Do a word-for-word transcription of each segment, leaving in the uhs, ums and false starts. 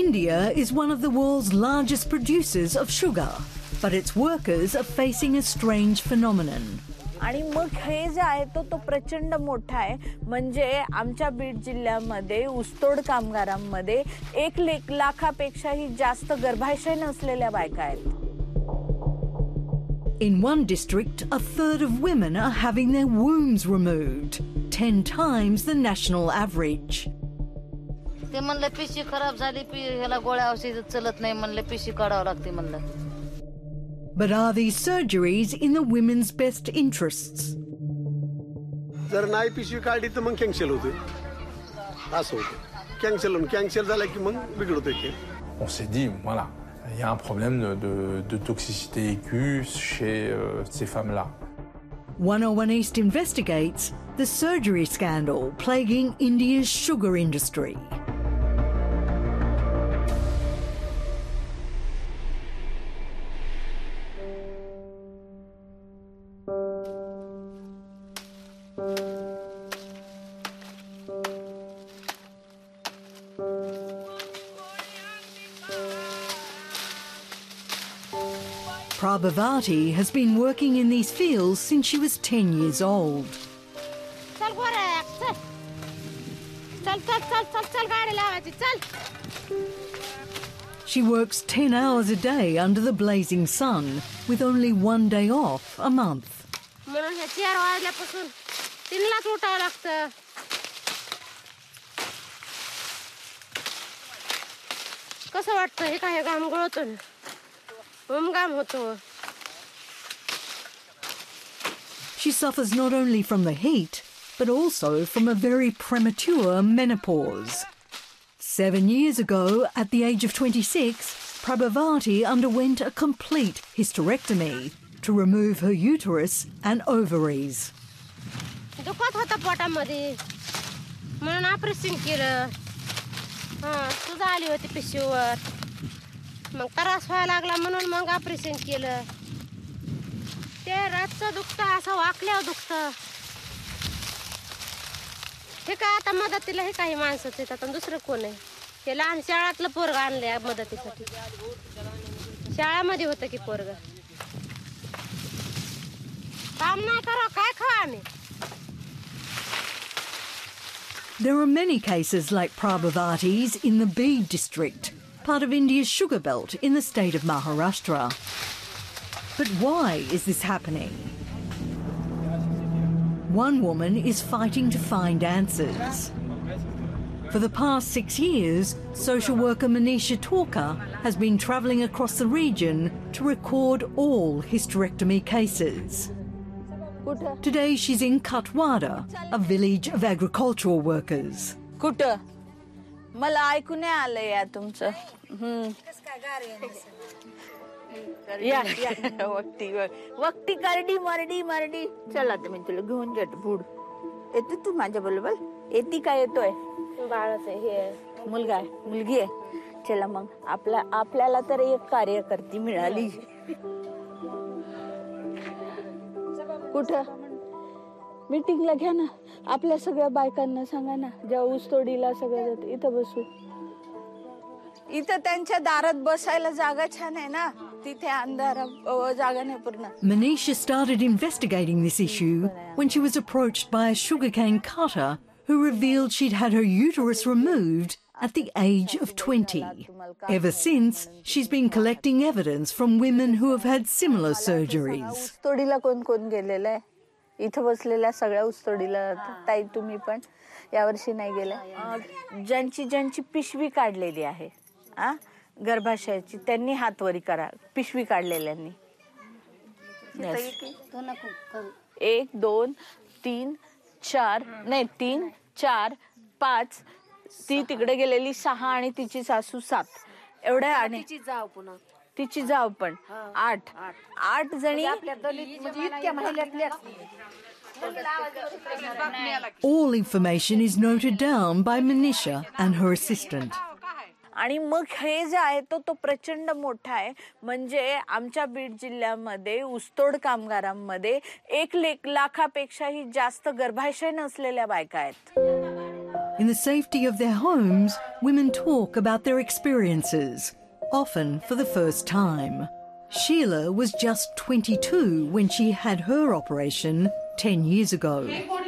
India is one of the world's largest producers of sugar, but its workers are facing a strange phenomenon. आणि मग हे जे आहे तो तो प्रचंड मोठा आहे. म्हणजे आमच्या बीड जिल्ह्यामध्ये ऊसतोड कामगारांमध्ये एक लाखापेक्षाही जास्त गर्भाशय नसलेल्या बायका आहेत. In one district, a third of women are having their wombs removed, ten times the national average. ते म्हणलं पिशी खराब झाली, ह्याला गोळ्या औषध चलत नाही, म्हणलं पिशी काढावं लागते म्हणलं. But are these surgeries in the women's best interests? जर नाही पिशवी काढली तर मग कॅन्सल होते, असं होतं. कॅन्सल होऊन कॅन्सल झालं की मग बिघडतं की. On s'est dit, voilà, il y a un problème de, de, de toxicité aiguë chez euh, ces femmes-là. one oh one East investigates the surgery scandal plaguing India's sugar industry. Prabhavati has been working in these fields since she was ten years old. She works ten hours a day under the blazing sun, with only one day off a month. She suffers not only from the heat, but also from a very premature menopause. Seven years ago, at the age of twenty-six, Prabhavati underwent a complete hysterectomy to remove her uterus and ovaries. मग त्रास व्हायला लागला म्हणून मग operation केलं. ते रातचं दुखतं, असं वाकल्यावर दुखतं. हे काय आता मदतीला हे काही माणसंच आहेत, आता दुसरं कोण आहे? हे लहान शाळातलं पोरग आणलंय मदतीसाठी. शाळामध्ये होतं की पोरग. काम नाही करा, काय खावा आम्ही? There are many cases like Prabhavati's in the Beed district, part of India's sugar belt in the state of Maharashtra. But why is this happening? One woman is fighting to find answers. For the past six years, social worker Manisha Talker has been travelling across the region to record all hysterectomy cases. Today she's in Katwada, a village of agricultural workers. कुठं? मला ऐकू नाही आलं या तुमचं. या वक्ती वक्ती करडी मरडी मरडी. चला तर मी तुला घेऊन जातो. भूड येते तू माझ्या बरोबर? येते काय? येतोय बाळाचं हे मुलगा आहे, मुलगी आहे. चला मग आपल्या आपल्याला तर एक कार्यकर्ती मिळाली. कुठं? मीटिंगला घ्या ना, आपल्या सगळ्या बायकांना सांगा ना, जेव्हा ऊसतोडीला सगळं जातं इथं बसू. इथं त्यांच्या दारात बसायला जागा छान आहे ना, तिथे अंधार जागा नाही पूर्ण. Manisha started investigating this issue when she was approached by a sugarcane cutter who revealed she'd had her uterus removed at the age of twenty. Ever since, she's been collecting evidence from women who have had similar surgeries. ऊसतोडीला कोण कोण गेलेलं आहे? इथं बसलेल्या सगळ्या ऊसतोडीला. ताई तुम्ही पण यावर्षी नाही गेल्या? ज्यांची ज्यांची पिशवी काढलेली आहे आ गर्भाशयाची, त्यांनी हातवरी करा. पिशवी काढलेल्यांनी एक दोन तीन चार नाही तीन चार पाच. ती तिकडे गेलेली सहा आणि तिची सासू सात. एवढ्या आणि तिची जाव पण आठ आठ जणी. All information is noted down by Manisha and her assistant. आणि मग हे जे आहे तो तो प्रचंड मोठा आहे. म्हणजे आमच्या बीड जिल्ह्यामध्ये ऊसतोड कामगारांमध्ये एक लाखापेक्षाही जास्त गर्भाशय नसलेल्या बायका आहेत. In the safety of their homes, women talk about their experiences, often for the first time. Sheila was just twenty-two when she had her operation ten years ago.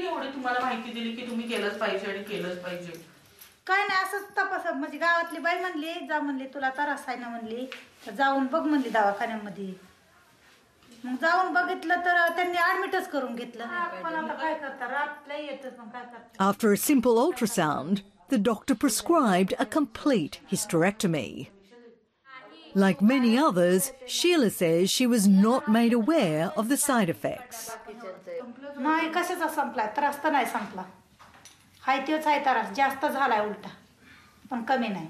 काय नाही असंच तपास म्हणजे गावातली बाई म्हणली जा म्हणली तुला त्रास आहे ना म्हणली जाऊन बघ म्हणली दवाखान्यामध्ये मग जाऊन बघितलं तर त्यांनी ऍडमिटच करून घेतलं पण आता काय करता रातला येतं पण काय करता. After a simple ultrasound, the doctor prescribed a complete hysterectomy. Like many others, Sheila says she was not made aware of the side effects. नाही कशाचा संपला त्रास तर नाही संपला हाय तेच आहे त्रास जास्त झालाय उलटा पण कमी नाही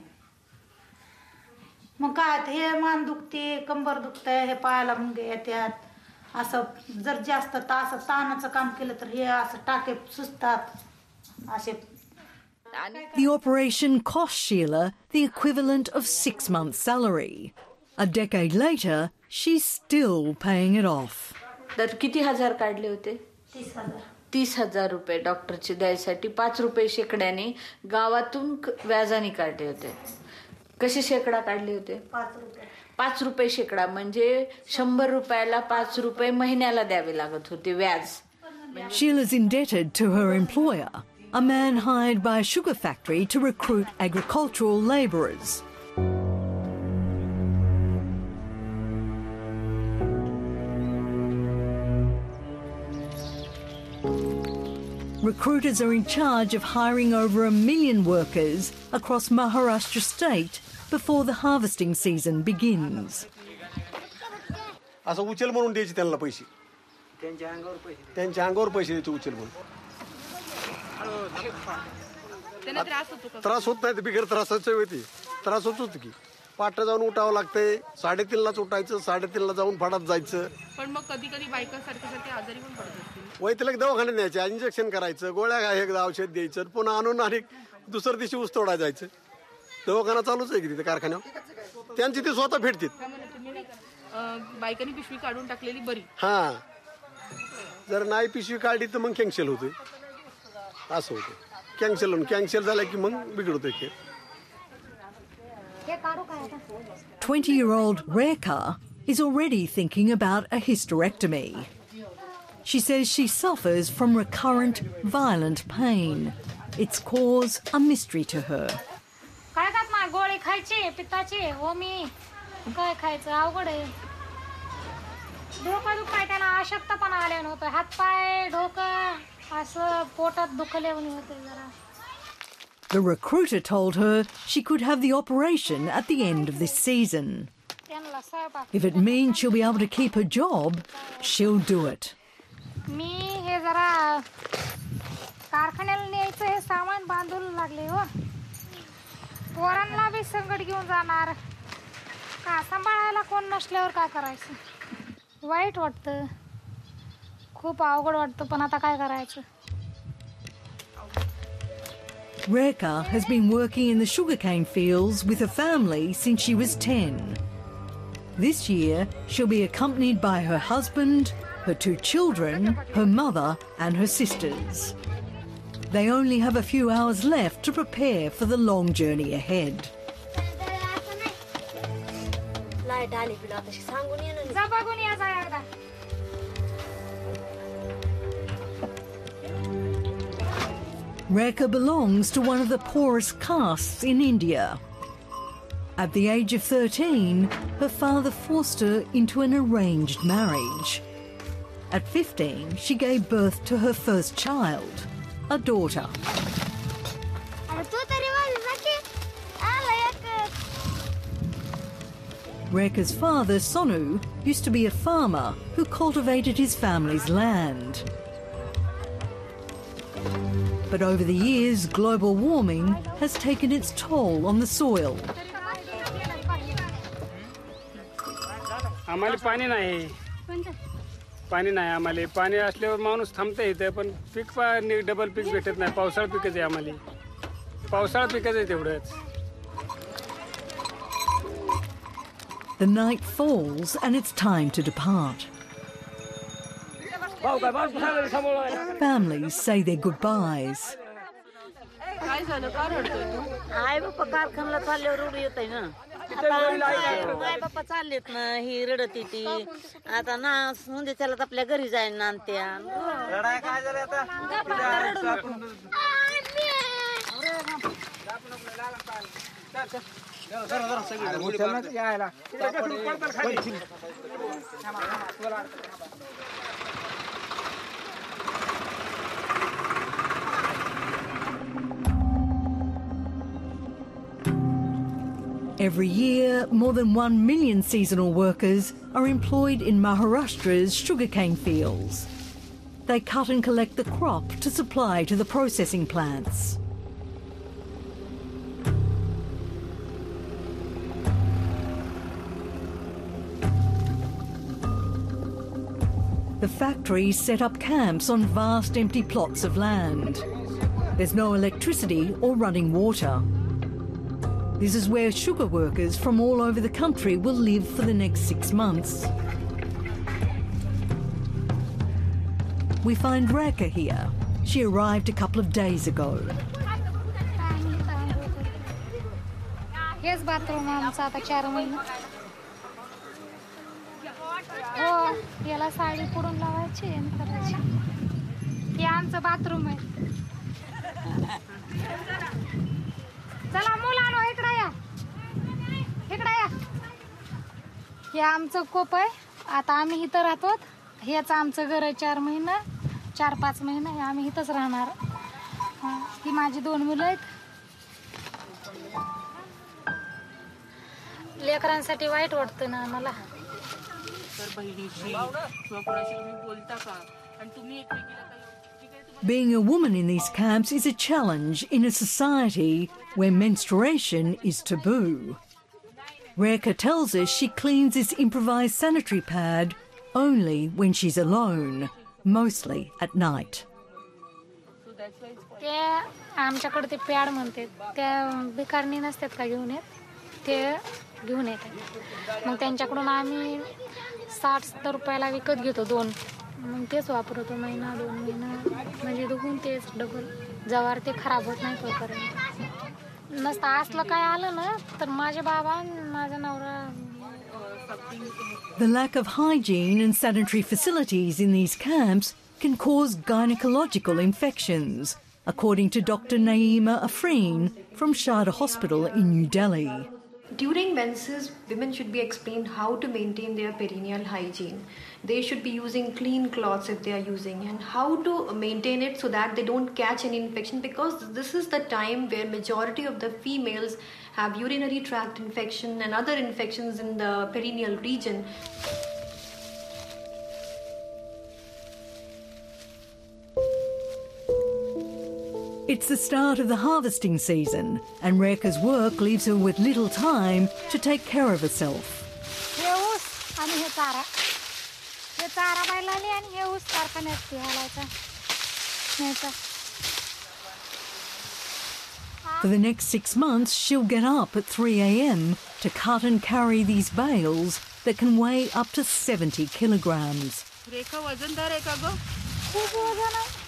मग काय हे मान दुखते कंबर दुखतंय हे पायाला मुंगे येतात असं जर जास्त तास ताणाचं काम केलं तर हे असं टाके सुचतात असे. The operation cost Sheila the equivalent of six months' salary. A decade later, she's still paying it off. तर किती हजार काढले होते? तीस हजार तीस हजार रुपये डॉक्टरचे द्यायसाठी पाच रुपये शेकड्याने गावातून व्याजाने काढले होते. कसे शेकडा काढले होते? पाच रुपये पाच रुपये शेकडा म्हणजे शंभर रुपयाला पाच रुपये महिन्याला द्यावे लागत होते व्याज. Sheila's indebted to her employer, a man hired by a sugar factory to recruit agricultural labourers. Recruiters are in charge of hiring over a million workers across Maharashtra state before the harvesting season begins. असं उचल म्हणून द्यायचे त्यांना पैसे त्यांच्या अंगावर पैसे द्यायचे उचल म्हणून. त्रास होत नाही तर बिगर त्रासाचं होती त्रास होत होत की पाठ जाऊन उठावं लागतंय साडेतीनलाच उठायचं साडेतीनला जाऊन फाडात जायचं. पण मग कधी कधी बायका सारख्या सारख्या आजारी पण पडत असतील. वैतलक दवाखान्यात न्यायचे इंजेक्शन करायचं गोळ्या एकदा औषध द्यायचं पुन्हा आणून आणि दुसऱ्या दिवशी ऊस तोडा जायचं. दवाखाना चालूच आहे की तिथे कारखान्यावर त्यांची ते स्वतः फेडतात. बायकांनी पिशवी काढून टाकलेली बरी. हा जर नाही पिशवी काढली तर मग कॅन्सल होतोय असं होतं. कॅन्सल होऊन कॅन्सल झालं की मग बिघडतोय खेळ. twenty-year-old Rekha is already thinking about a hysterectomy. She says she suffers from recurrent, violent pain. Its cause a mystery to her. काय खात ना गोळी खायची पित्ताची हो मी काय खायचं अवघड आहे. डोकं दुखाय त्याला अशक्तपणा आले नव्हतं हात पाय डोकं असं पोटात दुखले होते जरा. The recruiter told her she could have the operation at the end of this season. If it means she'll be able to keep her job, she'll do it. मी हे जरा कारखान्याला न्यायचं हे सामान बांधून लागले हो. पोरांना बी संकट घेऊन जाणार का सांभाळायला कोण नसल्यावर काय करायचं. वाईट वाटतं खूप अवघड वाटतं पण आता काय करायचं. Rekha has been working in the sugarcane fields with her family since she was ten. This year, she'll be accompanied by her husband, her two children, her mother and her sisters. They only have a few hours left to prepare for the long journey ahead. Rekha belongs to one of the poorest castes in India. At the age of thirteen, her father forced her into an arranged marriage. At fifteen, she gave birth to her first child, a daughter. Rekha's father, Sonu, used to be a farmer who cultivated his family's land. But over the years, global warming has taken its toll on the soil. आम्हाला पाणी नाही पाणी नाही आम्हाला पाणी असल्यावर माणूस थांबता येतं पण पीक डबल पीक भेटत नाही. पावसाळा पिकच आहे आम्हाला पावसाळा पिकच आहे तेवढंच. The night falls and it's time to depart. Families say their goodbyes. झालं का रडतोय तू? आई बाप्पा कारखान्याला चालल्यावर रडू येत आहे ना. आई बाप्पा चाललेत ना, ही रडत येते. आता ना म्हणजे त्याला आपल्या घरी जाईल ना त्या Every year, more than one million seasonal workers are employed in Maharashtra's sugarcane fields. They cut and collect the crop to supply to the processing plants. The factories set up camps on vast empty plots of land. There's no electricity or running water. This is where sugar workers from all over the country will live for the next six months. We find Reka here. She arrived a couple of days ago. हेच bathroom आमचं आता चार महिने. हो, याला साडी पुढून लावायची आणि करायची. हे आमचं बाथरूम आहे. चला मुलांनो इकडे या. इकडे या. हे आमचं कोप आहे. आता आम्ही इथं राहतो. हेच आमचं घर आहे. चार महिने चार पाच महिने आम्ही इथंच राहणार. ही माझी दोन मुलं आहेत. लेकरांसाठी वाईट वाटतं ना आम्हाला. तर बहिणीशी किंवा कोणाशी तुम्ही बोलता का? आणि तुम्ही एकमेकीला काही Being a woman in these camps is a challenge in a society where menstruation is taboo. Reka tells us she cleans this improvised sanitary pad only when she's alone, mostly at night. ते आमच्याकडे ते pad म्हणते त्या बिकारणी नसतात का घेऊन येत ते घेऊन येतात. मग त्यांच्याकडून आम्ही साठ सत्तर रुपयाला विकत घेतो दोन. मग तेच वापरतो महिना दोन महिना म्हणजे दुखून तेच डबल जवार ते खराब होत नाही तोपर्यंत. नसतं असलं काय आलं ना तर माझे बाबा माझा नवरा. The lack of hygiene and sanitary facilities in these camps can cause gynecological infections, according to Doctor Naeema Afreen from Sharda Hospital in New Delhi. During menses, women should be explained how to maintain their perineal hygiene. They should be using clean cloths if they are using, and how to maintain it so that they don't catch any infection, because this is the time where majority of the females have urinary tract infection and other infections in the perineal region. It's the start of the harvesting season, and Reka's work leaves her with little time to take care of herself. हे ऊस आणि हे चारा हे चारा बैलाली आणि हे ऊस कारखान्यात घालायचा न्यायचा. For the next six months, she'll get up at three a m to cut and carry these bales that can weigh up to seventy kilograms. रेखा वजनदार आहे का ग? खूप वजन आहे.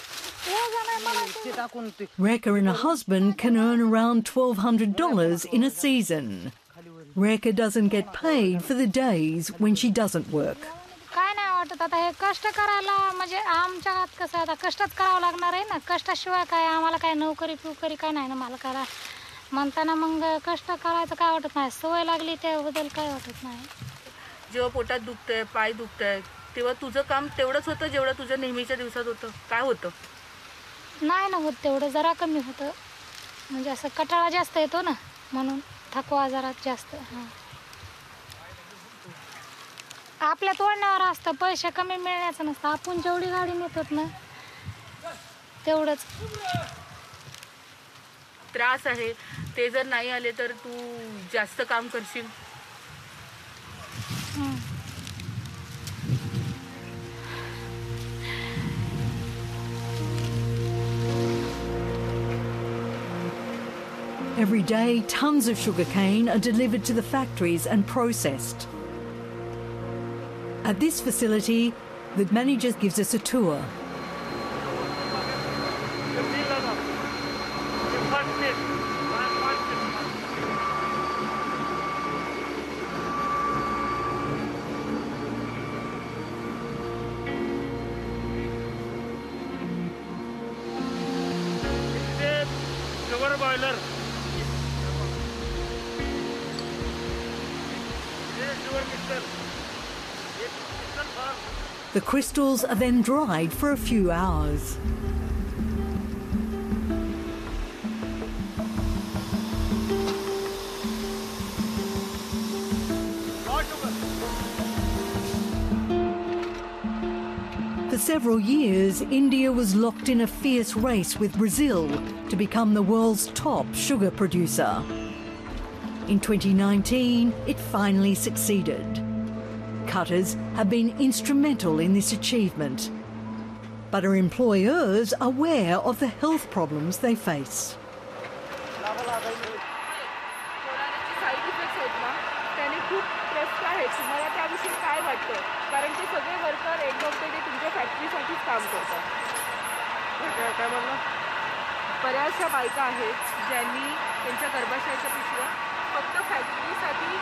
Reka and her husband can earn around twelve hundred dollars in a season. Reka doesn't get paid for the days when she doesn't work. काय नाही वाटत आता हे कष्ट करायला म्हणजे आमच्या हात कसं आता कष्टच करावं लागणार आहे ना. कष्टाशिवाय काय आम्हाला काय नोकरी फिकरी काय नाही ना मालकाला. म्हणताना मग कष्ट करायचं काय वाटत नाही. सवय लागली त्याबद्दल काय वाटत नाही. जेव्हा पोटात दुखतंय पाय दुखतंय तेव्हा तुझं काम तेवढंच होतं जेवढं तुझ्या नेहमीच्या दिवसात होतं. काय होतं? नाही ना होत तेवढं जरा कमी होतं. म्हणजे असं कटाळा जास्त येतो ना म्हणून थकवा जरा जास्त. हां आपल्या तोडण्यावर असतं. पैसे कमी मिळण्याचं नसतं. आपण जेवढी गाडी नेतात ना तेवढंच. त्रास आहे ते जर नाही आले तर तू जास्त काम करशील. Every day, tons of sugarcane are delivered to the factories and processed. At this facility, the manager gives us a tour. Sugar boiler sugar crystal The crystals are then dried for a few hours. For several years, India was locked in a fierce race with Brazil to become the world's top sugar producer. In twenty nineteen, it finally succeeded. Cutters have been instrumental in this achievement, but are employers aware of the health problems they face? Side effects आहेत ना त्याने खूप त्रस्त आहेत. तुम्हाला त्याविषयी काय वाटतं? कारण ते सगळे worker end of the day तुमच्या फॅक्टरीसाठीच काम करतात. काय म्हणलं? बऱ्याचशा बायका आहेत ज्यांनी त्यांच्या गर्भाशयाच्या पिशव्या फक्त फॅक्टरीसाठी.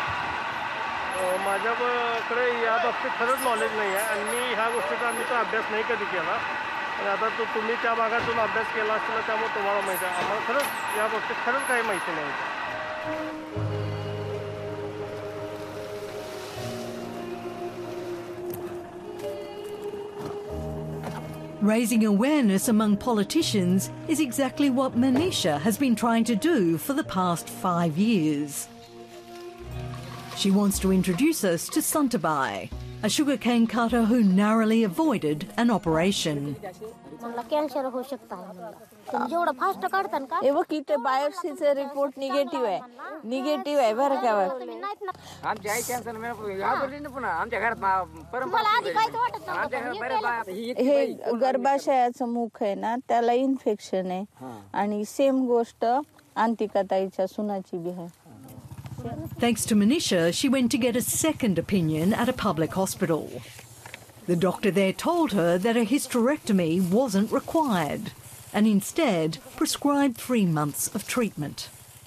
माझ्याकडे या बाबतीत खरंच नॉलेज नाही आहे आणि मी ह्या गोष्टीचा आम्ही तो अभ्यास नाही कधी केला. आणि आता तो तुम्ही त्या भागातून अभ्यास केला असेल त्यामुळे तुम्हाला माहिती आहे. आम्हाला खरंच या बाबतीत खरंच काही माहिती नाही. Raising awareness among politicians is exactly what Manisha has been trying to do for the past five years. She wants to introduce us to Santabai, a sugarcane cutter who narrowly avoided an operation. हे बघ इथे बायोप्सीचा report negative आहे. Negative आहे बरं का. हे गर्भाशयाचं मुख आहे ना त्याला इन्फेक्शन आहे आणि सेम गोष्ट अंतिकाताईच्या सुनाची बी आहे. Thanks to Manisha, she went to get a second opinion at a public hospital. The doctor there told her that a hysterectomy wasn't required and instead prescribed three months of treatment.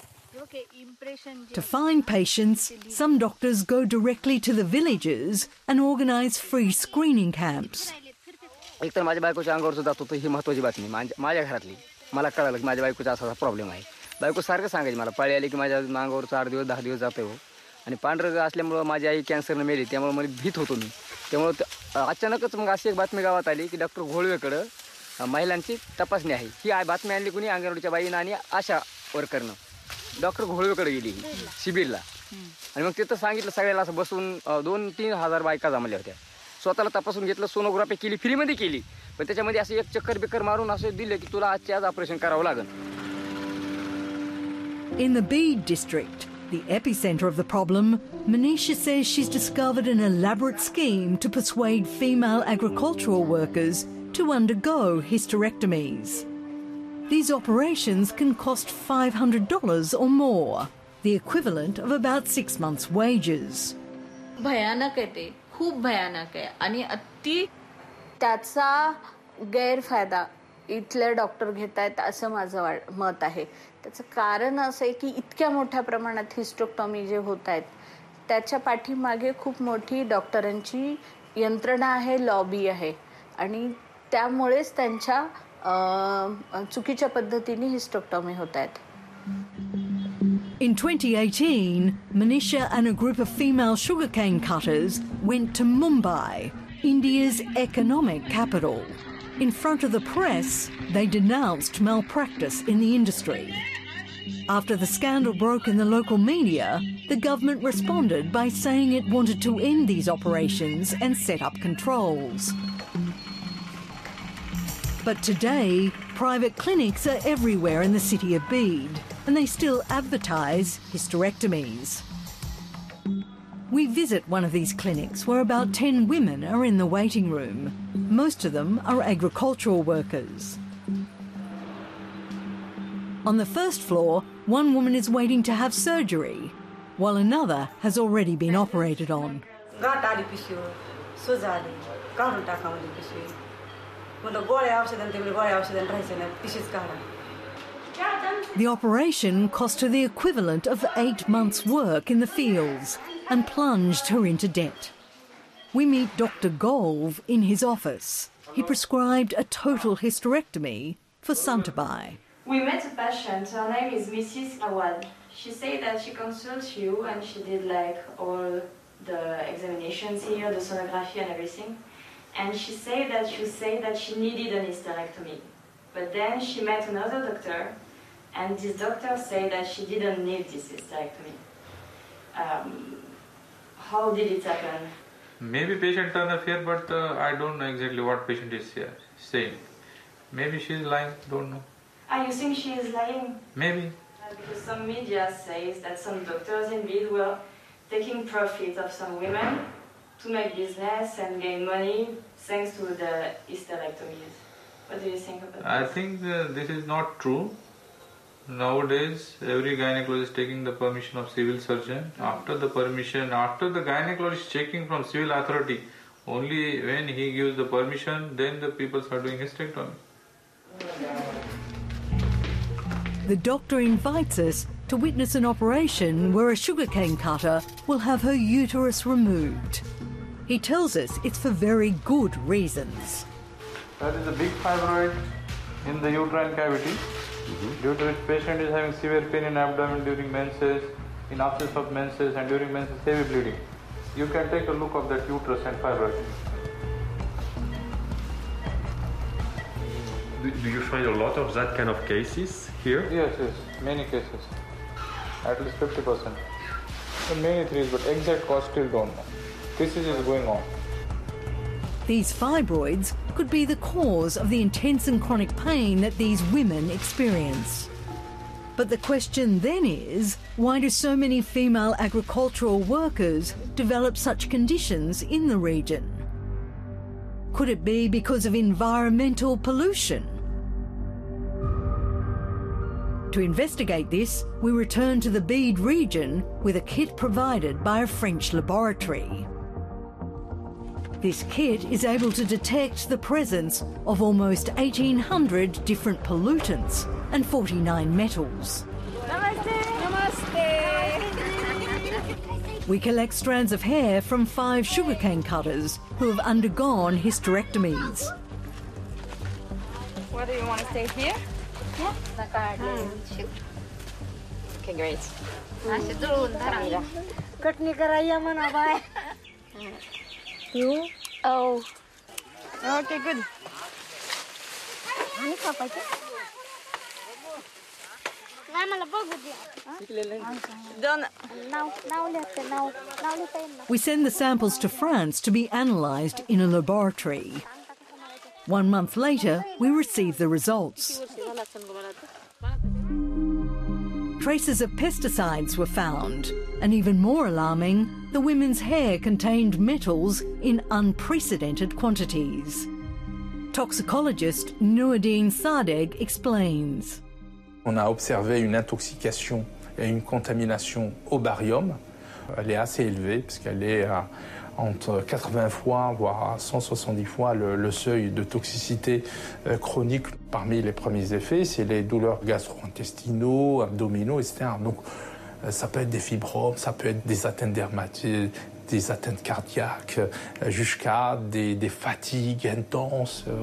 To find patients, some doctors go directly to the villages and organize free screening camps. एक तर माझ्या बायकोच्या अंगावर सुद्धा होतं ही महत्त्वाची बातमी. माझ्या घरातली मला कळलं की माझ्या बायकोचा असा प्रॉब्लेम आहे. बायको सारखं सांगायची मला पाळी आली की माझ्या अंगावर आठ दिवस दहा दिवस जाते हो. आणि पांढरं असल्यामुळं माझी आई कॅन्सरनं मेली त्यामुळे मला भीत होतो मी. त्यामुळं अचानकच मग अशी एक बातमी गावात आली की डॉक्टर घोळवेकडं महिलांची तपासणी आहे. ही बातमी आणली कुणी अंगणवाडीच्या बाईनं आणि आशा वर्करनं. डॉक्टर घोळवेकडे गेली शिबिरला आणि मग तिथं सांगितलं सगळ्याला असं बसून दोन तीन हजार बायका जमल्या होत्या. स्वतःला तपासून घेतलं, सोनोग्राफी केली, फ्रीमध्ये केली. पण त्याच्यामध्ये असं एक चक्कर बिक्कर मारून असं दिलं की तुला आजच्या आज ऑपरेशन करावं लागेल. In the Bede district, the epicenter of the problem, Manisha says she's discovered an elaborate scheme to persuade female agricultural workers to undergo hysterectomies. These operations can cost five hundred dollars or more, the equivalent of about six months' wages. भयानक आहे ते, खूप भयानक आहे आणि अति त्याचा गैरफायदा इथले डॉक्टर घेत आहेत असं माझं मत आहे. त्याचं कारण असं आहे की इतक्या मोठ्या प्रमाणात हिस्टेरेक्टॉमी जे होत आहेत त्याच्या पाठीमागे खूप मोठी डॉक्टरांची यंत्रणा आहे, लॉबी आहे आणि त्यामुळेच त्यांच्या चुकीच्या पद्धतीने हिस्टेरेक्टॉमी होत आहेत. In twenty eighteen, Manisha and a group of female sugarcane cutters went to Mumbai, India's economic capital. In front of the press, they denounced malpractice in the industry. After the scandal broke in the local media, the government responded by saying it wanted to end these operations and set up controls. But today, private clinics are everywhere in the city of Bede, and they still advertise hysterectomies. We visit one of these clinics where about ten women are in the waiting room. Most of them are agricultural workers. On the first floor, one woman is waiting to have surgery, while another has already been operated on. The operation cost her the equivalent of eight months' work in the fields and plunged her into debt. We meet Doctor Golv in his office. He prescribed a total hysterectomy for Santabai. We met a patient, her name is Missus Awad. She said that she consults you and she did like all the examinations here, the sonography and everything. And she said that you said that she needed an hysterectomy. But then she met another doctor and this doctor said that she didn't need this hysterectomy. Um, how did it happen? Maybe patient turned up here, but uh, I don't know exactly what patient is here saying. Maybe she is lying, don't know. Ah, you think she is lying? Maybe. Because some media says that some doctors indeed were taking profit of some women to make business and gain money thanks to the hysterectomies. What do you think about that? I think uh, this is not true. Nowadays, every gynecologist is taking the permission of civil surgeon. Mm-hmm. After the permission, after the gynecologist checking from civil authority, only when he gives the permission, then the people start doing hysterectomy. The doctor invites us to witness an operation where a sugarcane cutter will have her uterus removed. He tells us it's for very good reasons. That is a big fibroid in the uterine cavity, mm-hmm. due to which patient is having severe pain in abdomen during menses, in absence of menses, and during menses heavy bleeding. You can take a look of that uterus and fibroid. Do you find a lot of that kind of cases here? Yes, yes, many cases. At least fifty percent. Many threes, but exact cause still don't know. This is going on. These fibroids could be the cause of the intense and chronic pain that these women experience. But the question then is, why do so many female agricultural workers develop such conditions in the region? Could it be because of environmental pollution? To investigate this, we return to the Bede region with a kit provided by a French laboratory. This kit is able to detect the presence of almost eighteen hundred different pollutants and forty-nine metals. Namaste. Namaste. We collect strands of hair from five sugarcane cutters who have undergone hysterectomies. What do you want to stay here? Yeah. Okay, great. कटनी कराया मना bye You? Oh. Okay, good. आणि कापायचं नाही मला बघू दे Done. नाव नाव लिहते नाव नाव लिहता येईल ना We send the samples to France to be analysed in a laboratory. One month later, we receive the results. Traces of pesticides were found, and even more alarming, the women's hair contained metals in unprecedented quantities. Toxicologist Noureddine Sadegh explains. On a observé une intoxication et une contamination au barium. Elle est assez élevée puisqu'elle est à entre quatre-vingts fois, voire à cent soixante-dix fois le, le seuil de toxicité euh, chronique. Parmi les premiers effets, c'est les douleurs gastro-intestinaux, abdominaux, et cetera. Donc, euh, ça peut être des fibromes, ça peut être des atteintes dermatiques, des atteintes cardiaques, euh, jusqu'à des, des fatigues intenses. Euh.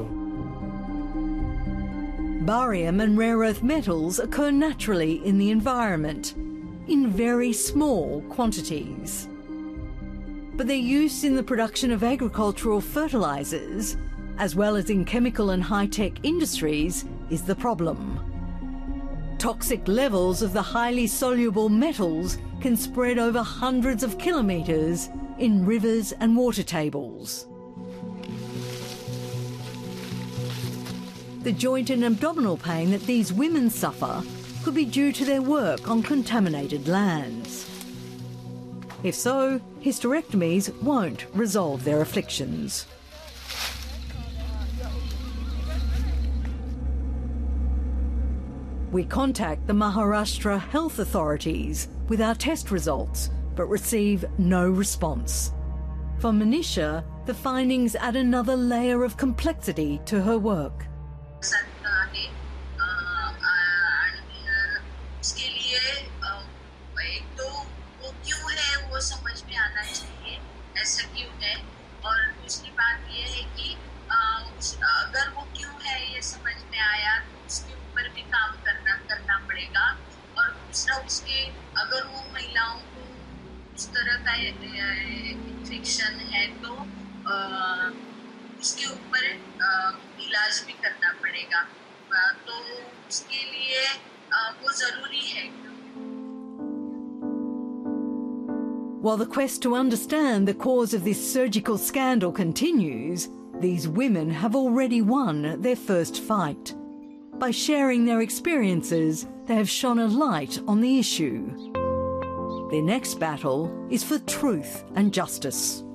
Barium and rare earth metals occur naturally in the environment, in very small quantities. But their use in the production of agricultural fertilisers, as well as in chemical and high-tech industries, is the problem. Toxic levels of the highly soluble metals can spread over hundreds of kilometres in rivers and water tables. The joint and abdominal pain that these women suffer could be due to their work on contaminated lands. If so, hysterectomies won't resolve their afflictions. We contact the Maharashtra health authorities with our test results, but receive no response. For Manisha, the findings add another layer of complexity to her work. अगर वो क्यों है ये समझ में आया तो उसके ऊपर भी काम करना दूसरा उसके अगर वो महिलाओं को उस तरह का इन्फेक्शन है तो आ, उसके ऊपर इलाज भी करना पड़ेगा, तो उसके लिए आ, वो जरूरी है. While the quest to understand the cause of this surgical scandal continues, these women have already won their first fight. By sharing their experiences, they have shone a light on the issue. Their next battle is for truth and justice.